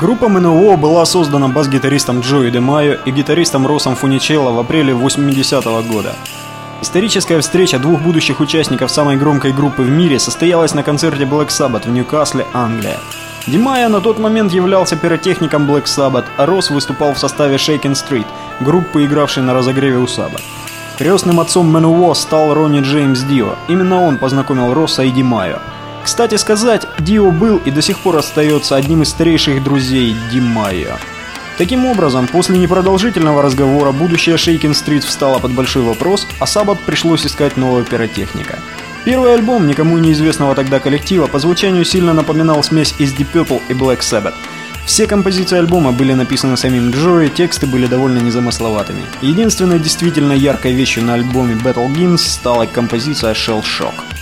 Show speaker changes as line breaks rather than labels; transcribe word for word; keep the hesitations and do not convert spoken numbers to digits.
Группа МНО была создана бас-гитаристом Джои Демайо и гитаристом Россом Фуничелло в апреле восьмидесятого года. Историческая встреча двух будущих участников самой громкой группы в мире состоялась на концерте Black Sabbath в Ньюкасле, Англия. Демайо на тот момент являлся пиротехником Black Sabbath, а Росс выступал в составе Shakin' Street, группы, игравшей на разогреве у Sabbath. Крестным отцом МНО стал Ронни Джеймс Дио, именно он познакомил Росса и Демайо. Кстати сказать, Дио был и до сих пор остается одним из старейших друзей Демайо. Таким образом, после непродолжительного разговора будущее Shakin' Street встало под большой вопрос, а Sabbath пришлось искать нового пиротехника. Первый альбом никому неизвестного тогда коллектива по звучанию сильно напоминал смесь из Deep Purple и Black Sabbath. Все композиции альбома были написаны самим Джои, тексты были довольно незамысловатыми. Единственной действительно яркой вещью на альбоме Battle Hymns стала композиция Shell Shock.